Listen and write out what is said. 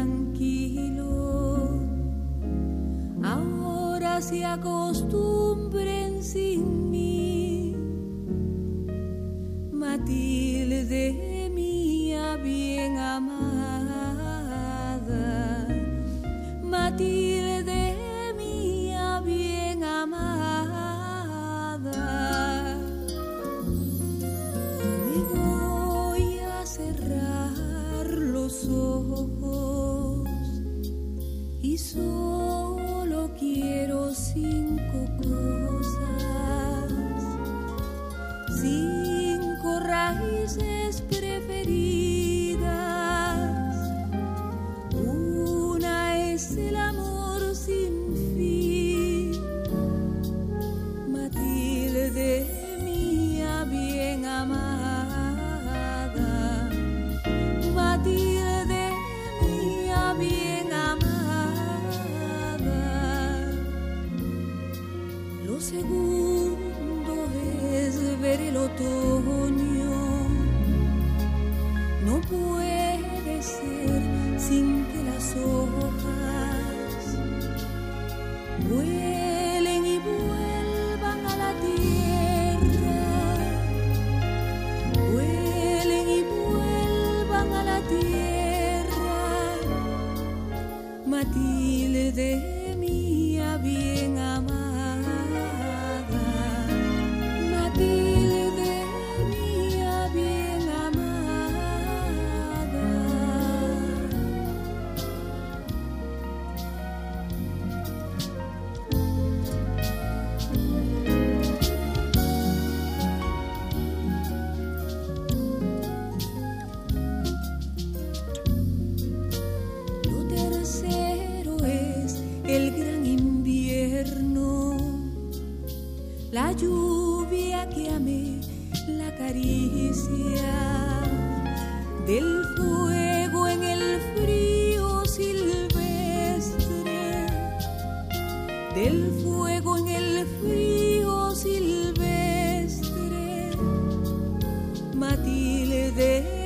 tranquilo, ahora se acostumbren sin mí. Matilde mía bien amada, Matilde mía bien amada, me voy a cerrar los ojos y solo quiero 5 cosas, 5 raíces preferidas. Una es el amor sin fin, Matilde mía bien amada, Matilde mía bien amada. Lo segundo es ver el otoño, no puede ser sin que las hojas vuelen y vuelvan a la tierra, vuelen y vuelvan a la tierra. Matilde mía bien amada, Matilde mía bien amada. Lo tercero es el gran invierno, la lluvia que amé, la caricia del fuego en el frío silvestre, del fuego en el frío silvestre. Matilde